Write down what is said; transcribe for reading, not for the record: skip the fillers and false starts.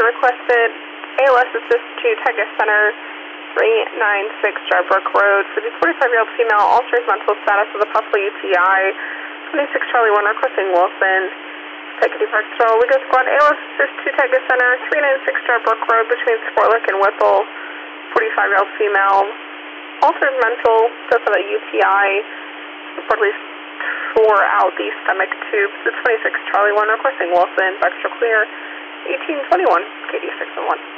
requested ALS assist to Tyga Center, 396 Starbrook Road for the 45-year-old female, alters mental status with a possible UTI. 26 Charlie 1 requesting Wilson. Tyga Park Patrol, Ligo Squad, ALS assist to Tyga Center, 396 Starbrook Road between Sportlick and Whipple. 45-year-old female, alters mental, does have a UTI, reportedly tore out the stomach tubes. The 26 Charlie 1 requesting Wilson, Baxter clear, 1821, KD 601.